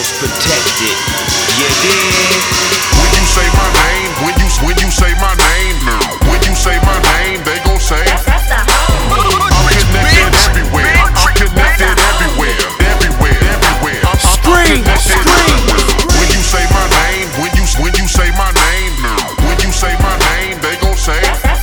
most protected. You dig? When you say my name, when you say my name, when you say my name, they gon' say I'm connected everywhere. I'm connected everywhere. Everywhere. Scream, scream. When you say my name, when you say my name, when you say my name, they gon' say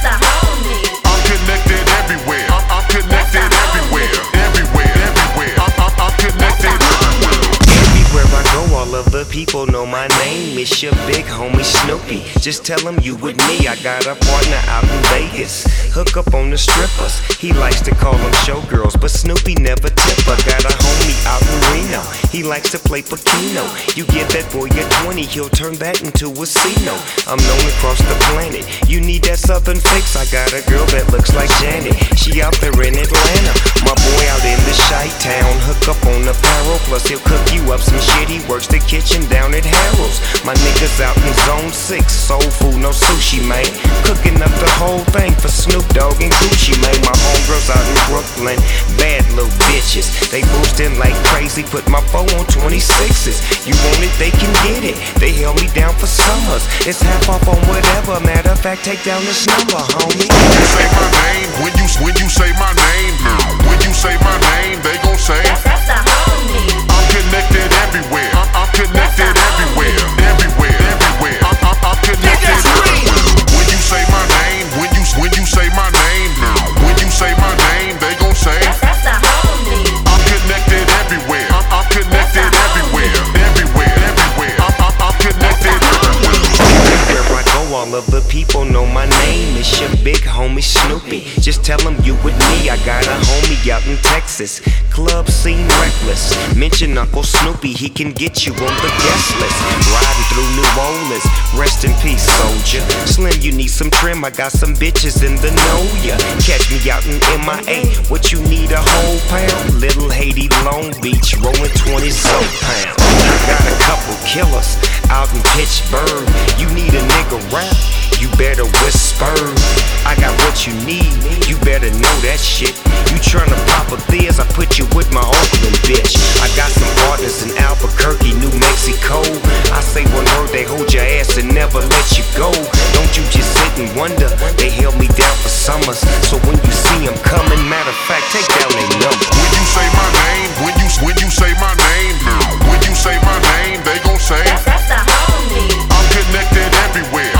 I'm connected everywhere. I'm connected everywhere. Everywhere. I'm connected everywhere. Everywhere I go, all of the people know my name. It's your big homie Snoopy. Just tell him you with me. I got a partner out in Vegas. Hook up on the strippers. He likes to call them showgirls, but Snoopy never tip her. Got a homie out in Reno. He likes to play Pacino. You give that boy a 20, he'll turn that into a C-no. I'm known across the planet. You need that southern fix. I got a girl that looks like Janet. She out there in Atlanta. My boy out in the Chi-Town. Hook up on apparel, plus he'll cook you up some shit. He works the kitchen down at Harold's. My niggas out in Zone 6. Soul food, no sushi, man. Cooking up the whole thing for Snoop Dogg and Gucci, man. My homegirls out in Brooklyn, bad little bitches. They boostin' like crazy, put my phone on 26s. You want it, they can get it. They held me down for summers. It's half off on whatever. Matter of fact, take down this number, homie. When you say my name, when you say my name, when you say my name, they gon' say I'm connected everywhere. I'm connected everywhere. Everywhere. I'm connected everywhere. When you say my name, when you say my name, when you say my name, they gon' say I'm connected everywhere. I'm connected everywhere. Everywhere. I'm connected everywhere. Where I go, all of the people know my name. It's your big homie Snoopy. Just tell him you with me. I got a homie out in Texas. Club scene reckless. Mention Uncle Snoopy, he can get you on the guest list. Riding through New Orleans. Rest in peace, soldier. Slim, you need some trim. I got some bitches in the know ya. Catch me out in MIA. What you need, a whole pound? Little Haiti, Long Beach, rolling 20 soap pounds. I got a couple killers out in Pittsburgh. You need a nigga rap, you better whisper. I got what you need, you better know that shit. You tryna pop a Thiz, I put you with my Oakland bitch. I got some partners in Albuquerque, New Mexico. I say one word, they hold your ass and never let you go. Don't you just sit and wonder, they held me down for summers. So when you see them coming, matter of fact, take down their number. When you say my name, when you say my name, when you say my name, they gon' say I'm connected everywhere.